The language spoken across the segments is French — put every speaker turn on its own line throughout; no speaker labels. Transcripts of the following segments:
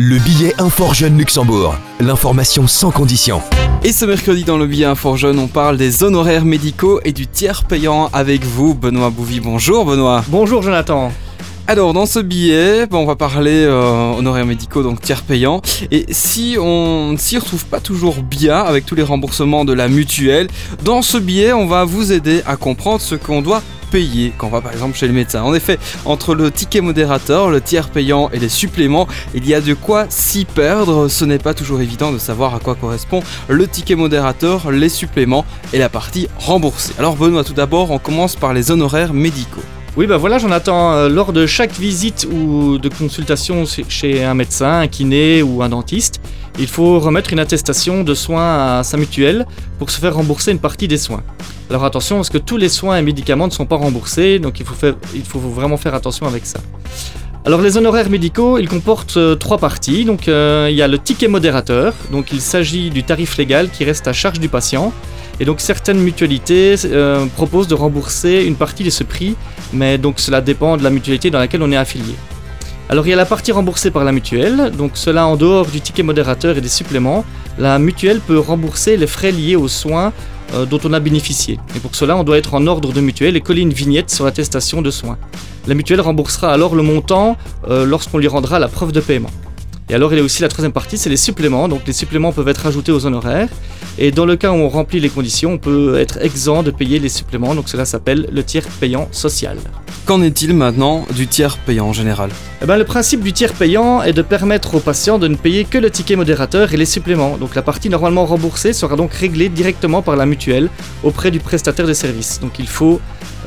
Le billet Infort Jeune Luxembourg, l'information sans condition.
Et ce mercredi dans le billet Infort Jeune, on parle des honoraires médicaux et du tiers payant avec vous, Benoît Bouvy. Bonjour Benoît.
Bonjour Jonathan.
Alors dans ce billet, on va parler honoraires médicaux, donc tiers payants. Et si on ne s'y retrouve pas toujours bien avec tous les remboursements de la mutuelle, dans ce billet, on va vous aider à comprendre ce qu'on doit payer quand on va par exemple chez le médecin. En effet, entre le ticket modérateur, le tiers payant et les suppléments, il y a de quoi s'y perdre. Ce n'est pas toujours évident de savoir à quoi correspond le ticket modérateur, les suppléments et la partie remboursée. Alors Benoît, tout d'abord, on commence par les honoraires médicaux.
Oui, voilà, Jonathan, lors de chaque visite ou de consultation chez un médecin, un kiné ou un dentiste, il faut remettre une attestation de soins à sa mutuelle pour se faire rembourser une partie des soins. Alors attention, parce que tous les soins et médicaments ne sont pas remboursés, donc il faut vraiment faire attention avec ça. Alors les honoraires médicaux, ils comportent trois parties. Donc il y a le ticket modérateur, donc il s'agit du tarif légal qui reste à charge du patient. Et donc certaines mutualités proposent de rembourser une partie de ce prix, mais donc cela dépend de la mutualité dans laquelle on est affilié. Alors il y a la partie remboursée par la mutuelle, donc cela en dehors du ticket modérateur et des suppléments, la mutuelle peut rembourser les frais liés aux soins dont on a bénéficié. Et pour cela, on doit être en ordre de mutuelle et coller une vignette sur l'attestation de soins. La mutuelle remboursera alors le montant lorsqu'on lui rendra la preuve de paiement. Et alors il y a aussi la troisième partie, c'est les suppléments. Donc les suppléments peuvent être ajoutés aux honoraires. Et dans le cas où on remplit les conditions, on peut être exempt de payer les suppléments. Donc cela s'appelle le tiers payant social.
Qu'en est-il maintenant du tiers payant en général ?
Le principe du tiers payant est de permettre aux patients de ne payer que le ticket modérateur et les suppléments. Donc la partie normalement remboursée sera donc réglée directement par la mutuelle auprès du prestataire de service. Donc il faut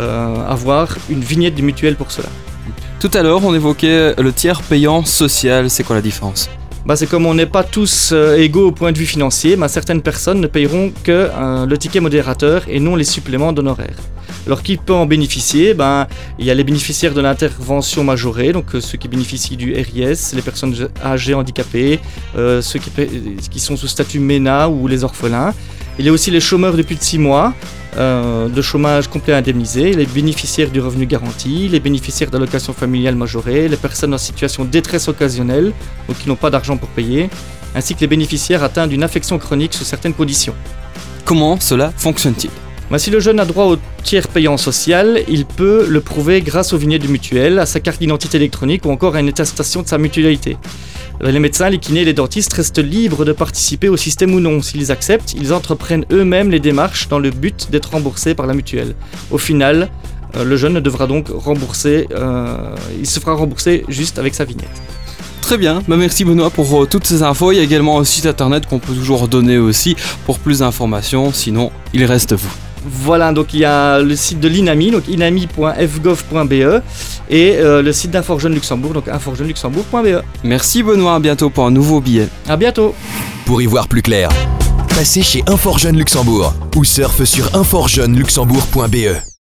avoir une vignette du mutuelle pour cela.
Tout à l'heure, on évoquait le tiers payant social. C'est quoi la différence ?
C'est comme on n'est pas tous égaux au point de vue financier, certaines personnes ne payeront que le ticket modérateur et non les suppléments d'honoraires. Alors qui peut en bénéficier ? Il y a les bénéficiaires de l'intervention majorée, donc ceux qui bénéficient du RIS, les personnes âgées handicapées, ceux qui sont sous statut MENA ou les orphelins. Il y a aussi les chômeurs de plus de 6 mois de chômage complet indemnisé, les bénéficiaires du revenu garanti, les bénéficiaires d'allocations familiales majorées, les personnes en situation de détresse occasionnelle, donc qui n'ont pas d'argent pour payer, ainsi que les bénéficiaires atteints d'une affection chronique sous certaines conditions.
Comment cela fonctionne-t-il ?
Si le jeune a droit au tiers payant social, il peut le prouver grâce aux vignettes du mutuelle, à sa carte d'identité électronique ou encore à une attestation de sa mutualité. Les médecins, les kinés et les dentistes restent libres de participer au système ou non. S'ils acceptent, ils entreprennent eux-mêmes les démarches dans le but d'être remboursés par la mutuelle. Au final, le jeune devra donc il se fera rembourser juste avec sa vignette.
Très bien, merci Benoît pour toutes ces infos. Il y a également un site internet qu'on peut toujours donner aussi pour plus d'informations, sinon il reste vous.
Voilà, donc il y a le site de l'INAMI, donc inami.fgov.be et le site d'Infort Jeune Luxembourg, donc infortjeuneluxembourg.be.
Merci Benoît, à bientôt pour un nouveau billet.
À bientôt.
Pour y voir plus clair, passez chez Infort Jeune Luxembourg ou surfe sur infortjeuneluxembourg.be.